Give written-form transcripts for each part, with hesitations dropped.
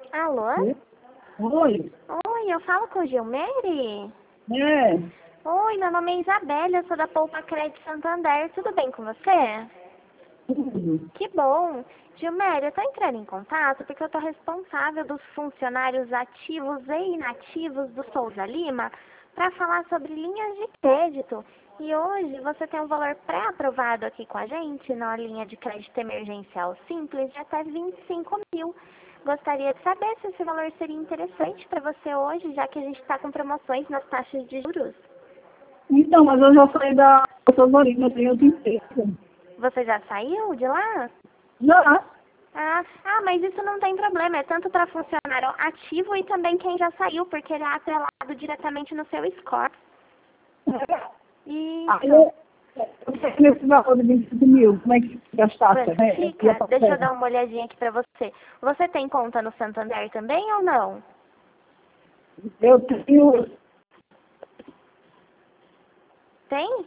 Alô? Oi, Oi, eu falo com o Gilmere? é, Oi, meu nome é Isabela, eu sou da Poupa Crédito Santander. Tudo bem com você? tudo. Que bom. Gilmere, eu tô entrando em contato porque eu tô responsável dos funcionários ativos e inativos do Souza Lima para falar sobre linhas de crédito. E hoje você tem um valor pré-aprovado aqui com a gente na linha de crédito emergencial simples de até 25 mil. Gostaria de saber se esse valor seria interessante para você hoje, já que a gente está com promoções nas taxas de juros. Então, mas eu já saí da Souzarinha, eu tenho outra empresa. Você já saiu de lá? Já. Mas isso não tem problema, é tanto para funcionário ativo e também quem já saiu, porque ele é atrelado diretamente no seu score. Aí Isso. eu tenho esse valor de 25 mil, como é que fica as taxas, né? E a Fica, deixa eu parcela? dar uma olhadinha aqui para você. Você tem conta no Santander também ou não? Eu tenho, Tem?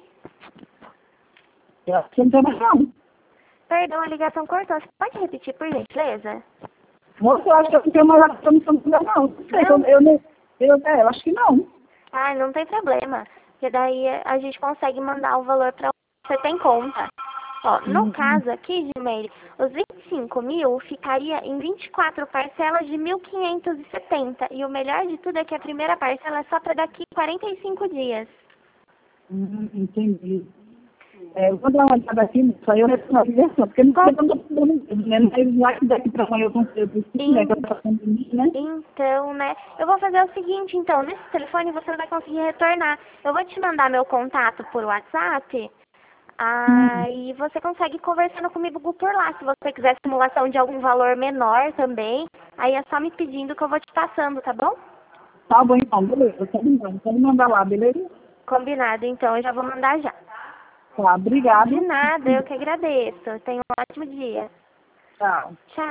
eu acho que não tem mais não. Perdão, a ligação cortou. Você pode repetir, por gentileza? Moço, eu acho que eu não tenho mais a não não. Não sei, Não? eu acho que não. Ai, não tem problema. Porque daí a gente consegue mandar o valor para você tem conta. Ó, no Hum, caso aqui, Gmail, os 25 mil ficaria em 24 parcelas de 1.570. E o melhor de tudo é que a primeira parcela é só para daqui 45 dias. entendi. Eu vou dar uma olhada aqui, moço, aí eu respondo a ligação, porque não sei como eu estou dando, né? Mas lá que daqui para amanhã eu consigo, né? En- Que eu estou fazendo isso, né? Então, né? Eu vou fazer o seguinte, então. Nesse telefone você não vai conseguir retornar. Eu vou te mandar meu contato por WhatsApp. Hum. Aí você consegue conversando comigo por lá. Se você quiser simulação de algum valor menor também, aí é só me pedindo que eu vou te passando, tá bom? Tá bom, então, beleza. Pode mandar lá, beleza? Combinado, então. Eu já vou mandar já. Tá, De obrigado. nada, eu que agradeço. Tenha um ótimo dia. Tchau. Tchau.